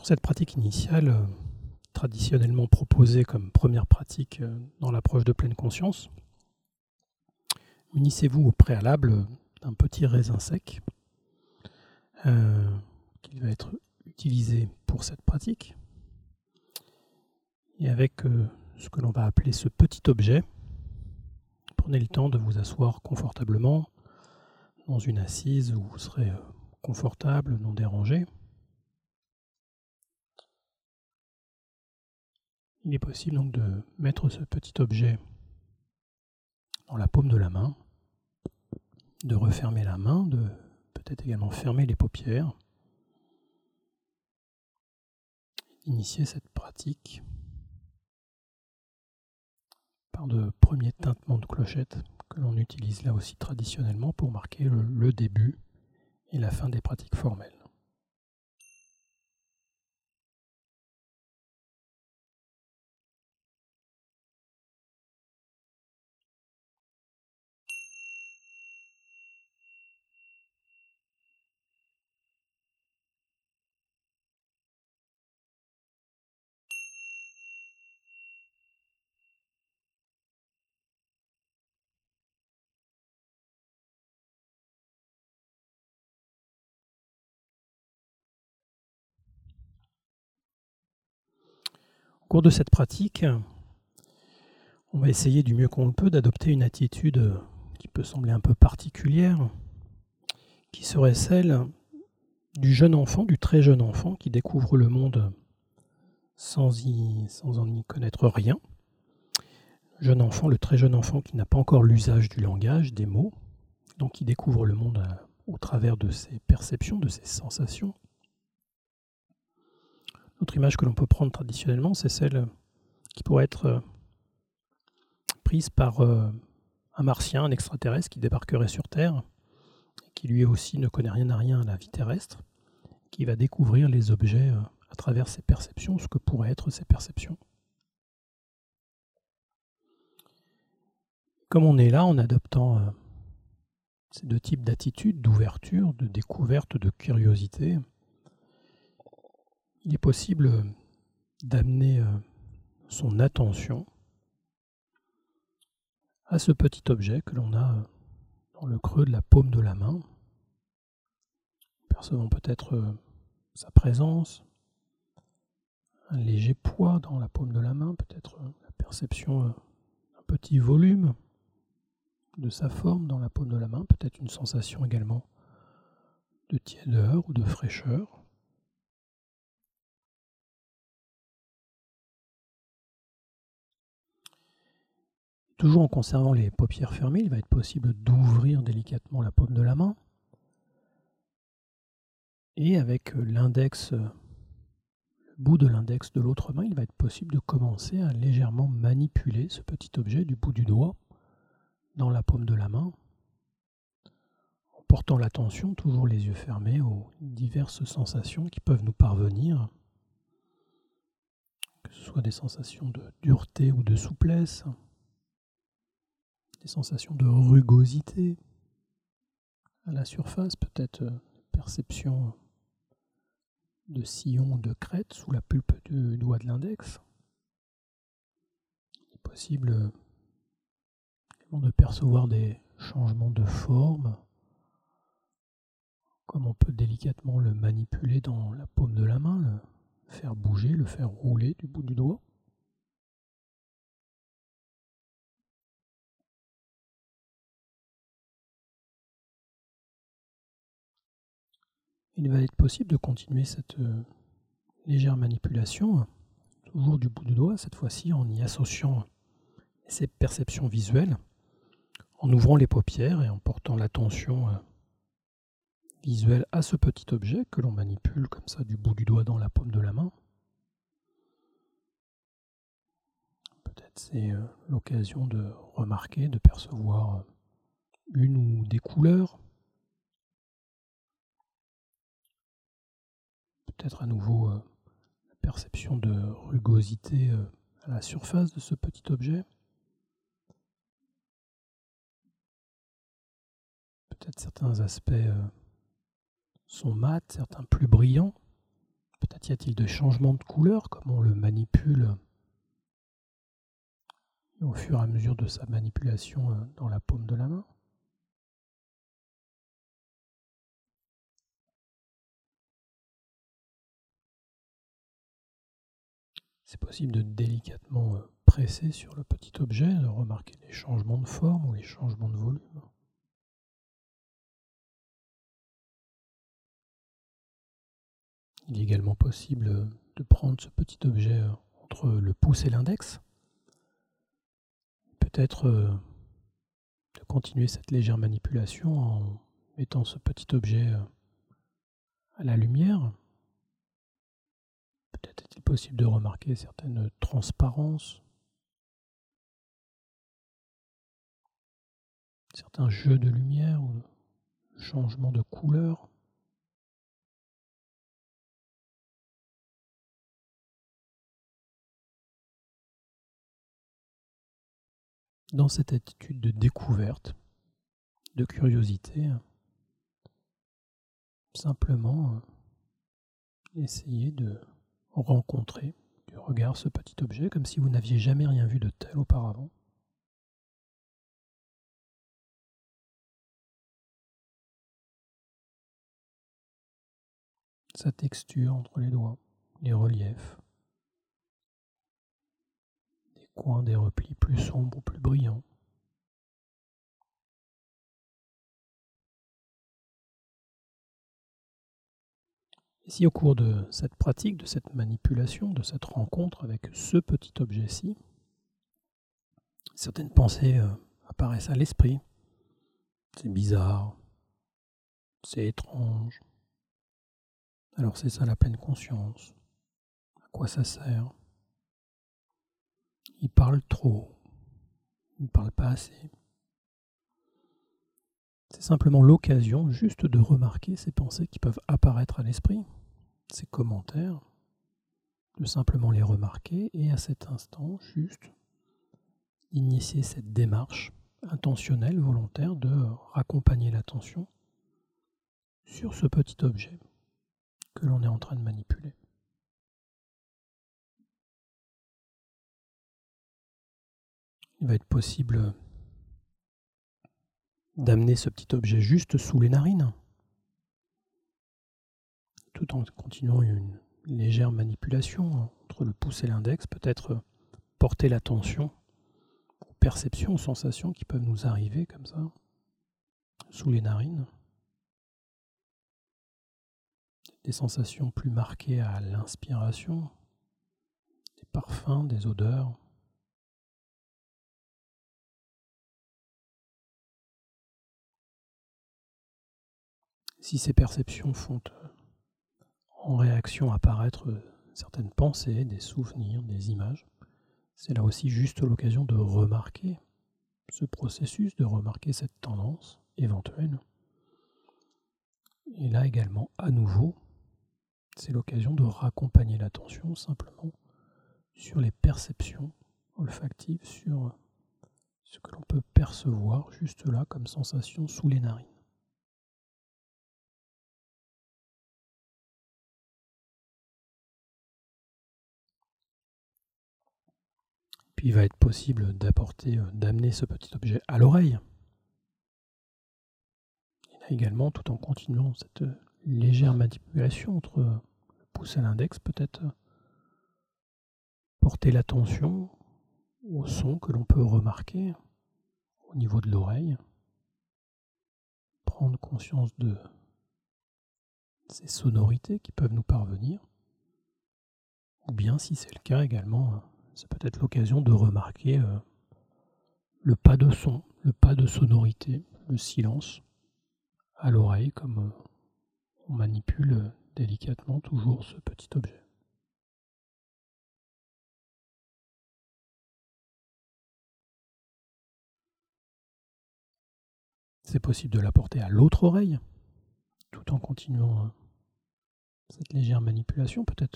Pour cette pratique initiale, traditionnellement proposée comme première pratique dans l'approche de pleine conscience, munissez-vous au préalable d'un petit raisin sec qui va être utilisé pour cette pratique. Et avec ce que l'on va appeler ce petit objet, prenez le temps de vous asseoir confortablement dans une assise où vous serez confortable, non dérangé. Il est possible donc de mettre ce petit objet dans la paume de la main, de refermer la main, de peut-être également fermer les paupières, initier cette pratique par de premiers tintements de clochette que l'on utilise là aussi traditionnellement pour marquer le début et la fin des pratiques formelles. Au cours de cette pratique, on va essayer du mieux qu'on le peut d'adopter une attitude qui peut sembler un peu particulière, qui serait celle du jeune enfant, du très jeune enfant qui découvre le monde sans en y connaître rien. Jeune enfant, le très jeune enfant qui n'a pas encore l'usage du langage, des mots, donc qui découvre le monde au travers de ses perceptions, de ses sensations. L'autre image que l'on peut prendre traditionnellement, c'est celle qui pourrait être prise par un martien, un extraterrestre qui débarquerait sur Terre, qui lui aussi ne connaît rien à rien à la vie terrestre, qui va découvrir les objets à travers ses perceptions, ce que pourraient être ses perceptions. Comme on est là en adoptant ces deux types d'attitudes, d'ouverture, de découverte, de curiosité, il est possible d'amener son attention à ce petit objet que l'on a dans le creux de la paume de la main, percevant peut-être sa présence, un léger poids dans la paume de la main, peut-être la perception d'un petit volume de sa forme dans la paume de la main, peut-être une sensation également de tiédeur ou de fraîcheur. Toujours en conservant les paupières fermées, il va être possible d'ouvrir délicatement la paume de la main et avec l'index, le bout de l'index de l'autre main, il va être possible de commencer à légèrement manipuler ce petit objet du bout du doigt dans la paume de la main, en portant l'attention, toujours les yeux fermés, aux diverses sensations qui peuvent nous parvenir, que ce soit des sensations de dureté ou de souplesse, des sensations de rugosité à la surface, peut-être perception de sillon de crête sous la pulpe du doigt de l'index. Il est possible de percevoir des changements de forme, comme on peut délicatement le manipuler dans la paume de la main, le faire bouger, le faire rouler du bout du doigt. Il va être possible de continuer cette légère manipulation, toujours du bout du doigt, cette fois-ci en y associant ces perceptions visuelles, en ouvrant les paupières et en portant l'attention visuelle à ce petit objet que l'on manipule comme ça du bout du doigt dans la paume de la main. Peut-être c'est l'occasion de remarquer, de percevoir une ou des couleurs. Peut-être à nouveau la perception de rugosité à la surface de ce petit objet. Peut-être certains aspects sont mats, certains plus brillants. Peut-être Peut-être y a-t-il des changements de couleur, comme on le manipule au fur et à mesure de sa manipulation dans la paume de la main. C'est possible de délicatement presser sur le petit objet, de remarquer les changements de forme ou les changements de volume. Il est également possible de prendre ce petit objet entre le pouce et l'index. Peut-être de continuer cette légère manipulation en mettant ce petit objet à la lumière. Peut-être est-il possible de remarquer certaines transparences, certains jeux de lumière ou changements de couleur. Dans cette attitude de découverte, de curiosité, simplement essayer de rencontrer du regard ce petit objet comme si vous n'aviez jamais rien vu de tel auparavant. Sa texture entre les doigts, les reliefs, des coins, des replis plus sombres ou plus brillants. Et si au cours de cette pratique, de cette manipulation, de cette rencontre avec ce petit objet-ci, certaines pensées apparaissent à l'esprit, c'est bizarre, c'est étrange, alors c'est ça la pleine conscience, à quoi ça sert? Il parle trop, il ne parle pas assez. C'est simplement l'occasion juste de remarquer ces pensées qui peuvent apparaître à l'esprit, ces commentaires, de simplement les remarquer et à cet instant juste initier cette démarche intentionnelle, volontaire de raccompagner l'attention sur ce petit objet que l'on est en train de manipuler. Il va être possible d'amener ce petit objet juste sous les narines, tout en continuant une légère manipulation entre le pouce et l'index, peut-être porter l'attention aux perceptions, aux sensations qui peuvent nous arriver comme ça, sous les narines. Des sensations plus marquées à l'inspiration, des parfums, des odeurs. Si ces perceptions font en réaction apparaître certaines pensées, des souvenirs, des images, c'est là aussi juste l'occasion de remarquer ce processus, de remarquer cette tendance éventuelle. Et là également, à nouveau, c'est l'occasion de raccompagner l'attention simplement sur les perceptions olfactives, sur ce que l'on peut percevoir juste là comme sensation sous les narines. Puis il va être possible d'amener ce petit objet à l'oreille. Et là également, tout en continuant cette légère manipulation entre le pouce et l'index, peut-être porter l'attention au son que l'on peut remarquer au niveau de l'oreille, prendre conscience de ces sonorités qui peuvent nous parvenir, ou bien si c'est le cas également, c'est peut-être l'occasion de remarquer le pas de son, le pas de sonorité, le silence à l'oreille comme on manipule délicatement toujours ce petit objet. C'est possible de l'apporter à l'autre oreille, tout en continuant cette légère manipulation, peut-être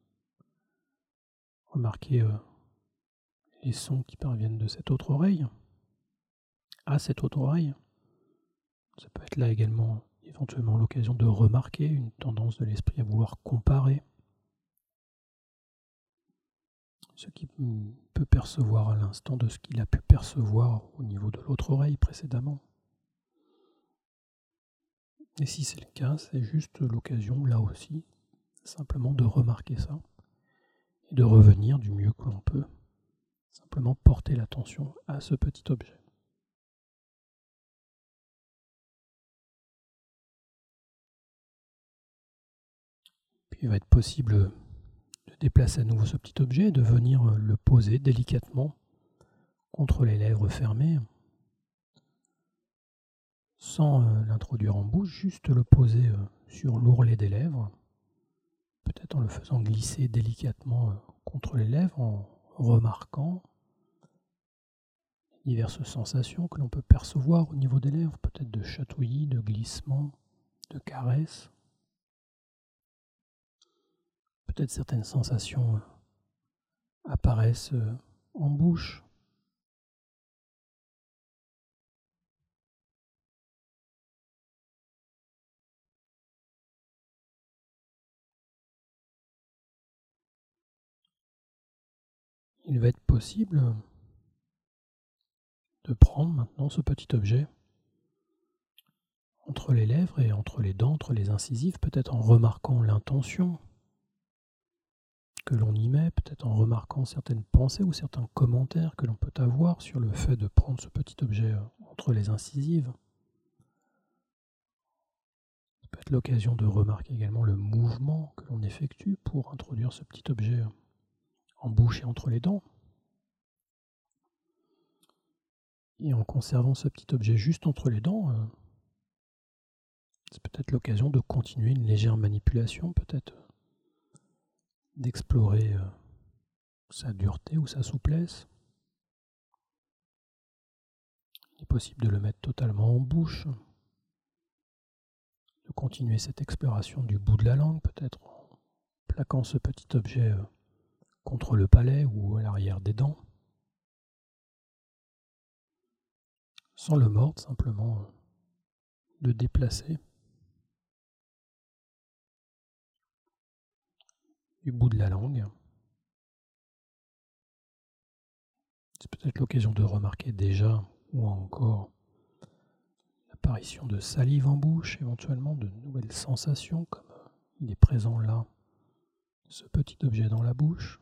remarquer les sons qui parviennent de cette autre oreille à cette autre oreille. Ça peut être là également éventuellement l'occasion de remarquer une tendance de l'esprit à vouloir comparer ce qu'il peut percevoir à l'instant de ce qu'il a pu percevoir au niveau de l'autre oreille précédemment. Et si c'est le cas, c'est juste l'occasion, là aussi, simplement de remarquer ça et de revenir du mieux que l'on peut, simplement porter l'attention à ce petit objet. Puis il va être possible de déplacer à nouveau ce petit objet et de venir le poser délicatement contre les lèvres fermées, sans l'introduire en bouche, juste le poser sur l'ourlet des lèvres, peut-être en le faisant glisser délicatement contre les lèvres, en remarquant diverses sensations que l'on peut percevoir au niveau des lèvres, peut-être de chatouillis, de glissements, de caresses. Peut-être certaines sensations apparaissent en bouche. Il va être possible de prendre maintenant ce petit objet entre les lèvres et entre les dents, entre les incisives, peut-être en remarquant l'intention que l'on y met, peut-être en remarquant certaines pensées ou certains commentaires que l'on peut avoir sur le fait de prendre ce petit objet entre les incisives. Ça peut être l'occasion de remarquer également le mouvement que l'on effectue pour introduire ce petit objet en bouche et entre les dents. Et en conservant ce petit objet juste entre les dents, c'est peut-être l'occasion de continuer une légère manipulation, peut-être d'explorer sa dureté ou sa souplesse. Il est possible de le mettre totalement en bouche, de continuer cette exploration du bout de la langue, peut-être en plaquant ce petit objet contre le palais ou à l'arrière des dents, sans le mordre, simplement de déplacer du bout de la langue. C'est peut-être l'occasion de remarquer déjà ou encore l'apparition de salive en bouche, éventuellement de nouvelles sensations comme il est présent là, ce petit objet dans la bouche.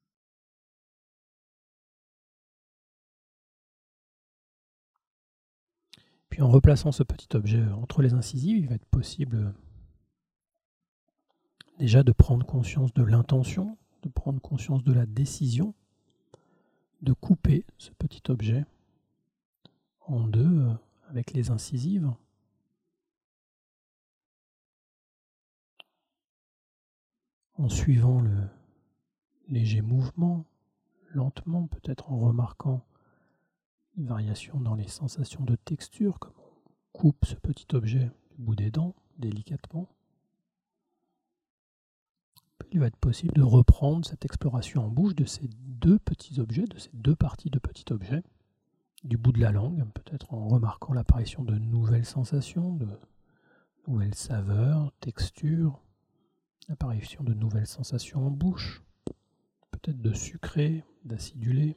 Puis en replaçant ce petit objet entre les incisives, il va être possible déjà de prendre conscience de l'intention, de prendre conscience de la décision, de couper ce petit objet en deux avec les incisives. En suivant le léger mouvement, lentement, peut-être en remarquant les variations dans les sensations de texture, comme on coupe ce petit objet du bout des dents, délicatement. Puis il va être possible de reprendre cette exploration en bouche de ces deux petits objets, de ces deux parties de petits objets, du bout de la langue, peut-être en remarquant l'apparition de nouvelles sensations, de nouvelles saveurs, textures, l'apparition de nouvelles sensations en bouche, peut-être de sucré, d'acidulé.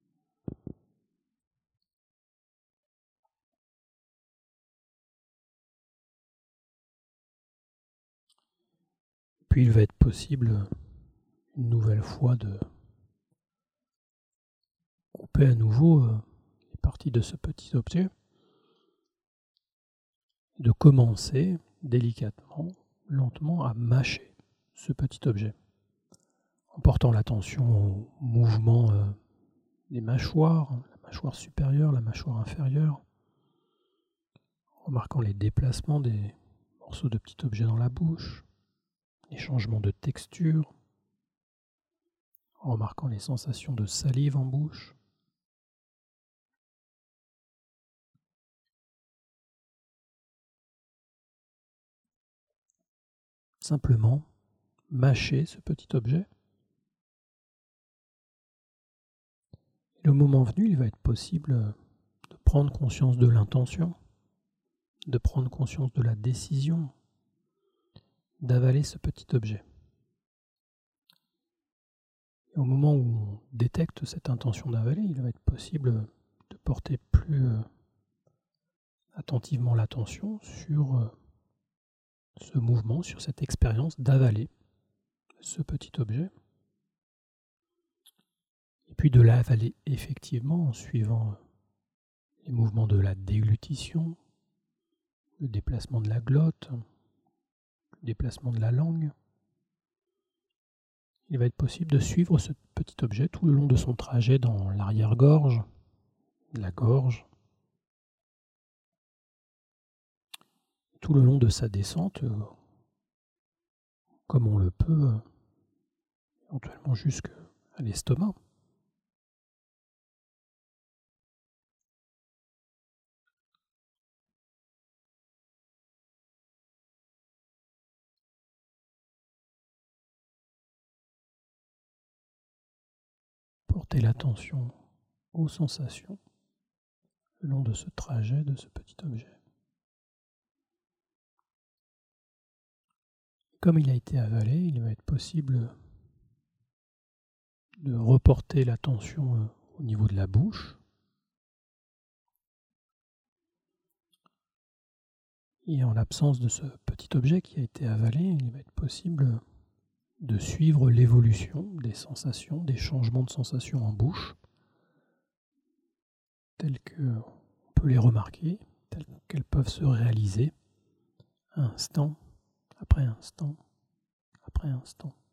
Puis il va être possible une nouvelle fois de couper à nouveau les parties de ce petit objet, de commencer délicatement, lentement à mâcher ce petit objet, en portant l'attention au mouvement des mâchoires, la mâchoire supérieure, la mâchoire inférieure, en remarquant les déplacements des morceaux de petits objets dans la bouche, les changements de texture, en remarquant les sensations de salive en bouche. Simplement mâcher ce petit objet. Et le moment venu, il va être possible de prendre conscience de l'intention, de prendre conscience de la décision d'avaler ce petit objet. Et au moment où on détecte cette intention d'avaler, il va être possible de porter plus attentivement l'attention sur ce mouvement, sur cette expérience d'avaler ce petit objet. Et puis de l'avaler effectivement en suivant les mouvements de la déglutition, le déplacement de la glotte, le déplacement de la langue. Il va être possible de suivre ce petit objet tout le long de son trajet dans l'arrière-gorge, la gorge, tout le long de sa descente, comme on le peut, éventuellement jusqu'à l'estomac. Porter l'attention aux sensations le long de ce trajet de ce petit objet. Comme il a été avalé, il va être possible de reporter l'attention au niveau de la bouche. Et en l'absence de ce petit objet qui a été avalé, il va être possible de suivre l'évolution des sensations, des changements de sensations en bouche, tels qu'on peut les remarquer, tels qu'elles peuvent se réaliser instant après instant après instant.